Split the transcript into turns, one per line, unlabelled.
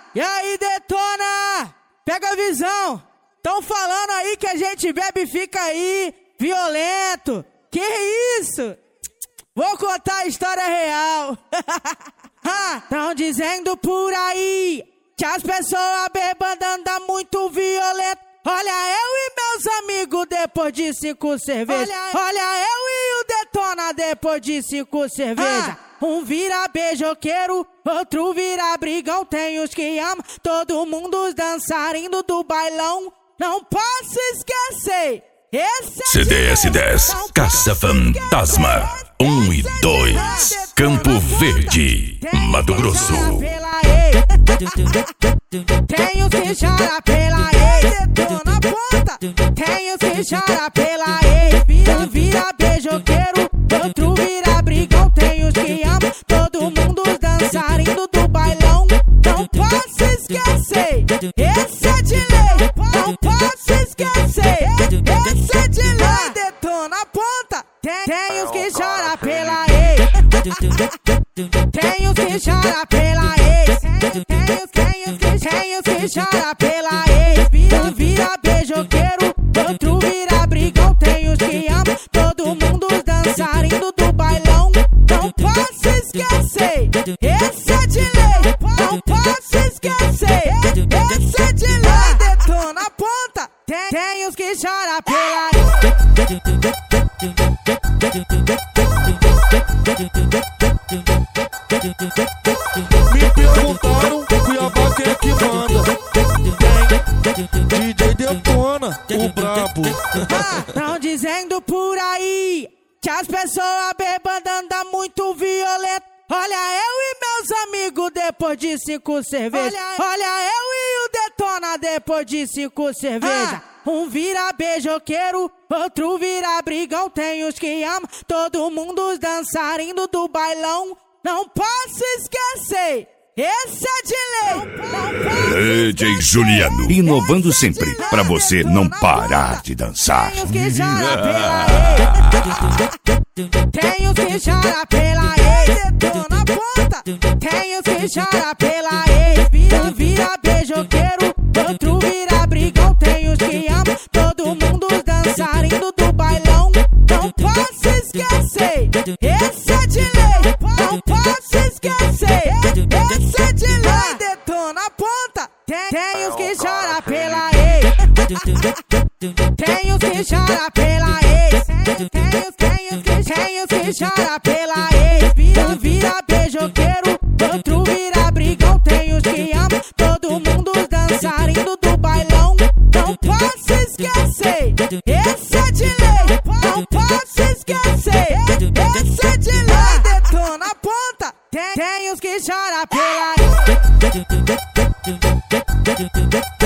E aí, detona! Pega a visão! Tão falando aí que a gente bebe e fica aí, violento. Que isso? Vou contar a história real. Tão dizendo por aí que as pessoas bebando andam muito violento. Olha eu e meus amigos depois de 5 cervejas. Olha eu e o detona depois de 5 cervejas. Um vira beijoqueiro, outro vira brigão. Tem os que amam, todo mundo os dançarinos do bailão. Não posso esquecer, esse é
CDS10, Caça Fantasma 1 e 2, Campo Verde, Mato Grosso.
Tem os que chora pela ex, detona ponta. Tem os que chora pela ex, vira beijoqueiro, outro vira brigão. Tem os que amam, todo mundo os dançarinos do bailão. Não posso esquecer, esse é de lei. Não posso esquecer, esse é de lei. Detona ponta. Tem os que chora pela ex. Tem os que chora pela ex. Tem os que chora pela ex. Vira beijoqueiro, outro vira brigão. Tem os que amam, todo mundo os dançarinos do bailão. Não posso esquecer, esse é de lei. Não posso esquecer, esse é de lei. Detona ponta. Tem os que chora pela ex.
Me perguntaram, Cuiabá quem é que manda? DJ Detona, o brabo.
Tão dizendo por aí que as pessoas bebando andam muito violento. Olha eu e meus amigos depois de 5 cervejas. Olha eu e o detona depois de 5 cervejas. Um vira beijoqueiro, outro vira brigão. Tem os que amam, todo mundo os dançarinos do bailão. Não posso esquecer, esse é de lei.
DJ Juliano, inovando sempre, pra você não parar de dançar.
Tem os que chora pela ex. Tem os que chora pela ex. Detona ponta. Tem os que chora pela ex. Vira beijoqueiro, outro vira brigão. Tem os que amam, todo mundo os dançarinos do bailão. Não posso esquecer, esse é de lei. Não posso esquecer, esse é de lei. Detona ponta. Tem os que chora pela ex. Tem os que chora pela ex. Tem os que chora pela ex. Vira beijoqueiro, outro vira brigão. Tem os que amam, todo mundo os dançarinos do bailão. Não posso esquecer, esse é de lei. Não posso esquecer, esse é de lei. Detona ponta. Tem os que chora pela ex.